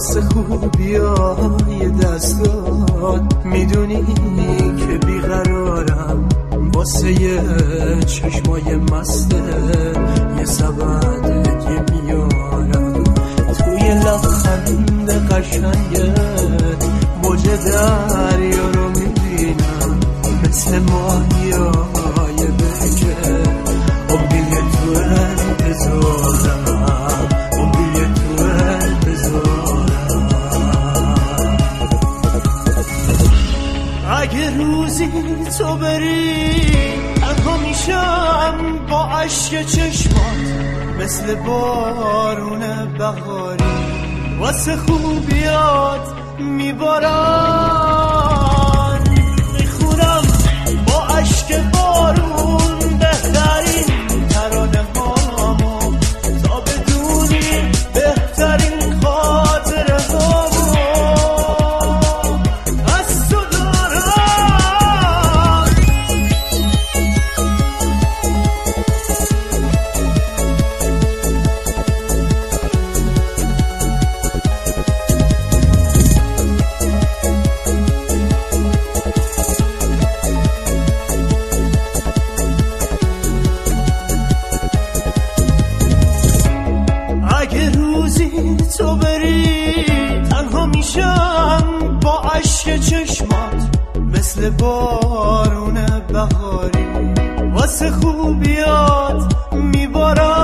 واسه خوبیای دستات میدونی که بیقرارم واسه یه چشمای مسته یه سبد دیگه میارم توی لبخند قشنگت موج دریا رو میبینم مثل ماهیای بکه امیه تو انتظارم امیه تو انتظارم اگه روزی تو بری تنها میشم با عشق چشمات مثل بارون بهاری واسه خوبیات میبارم میخونم با عشق بارون بهترین ترانه هامو تا بدونی بهترین خاطره هامو از تو دارم اگه روزی تو بری تنها میشم با عشق چشمات مثل بارون بهاری واسه خوبیات میبارم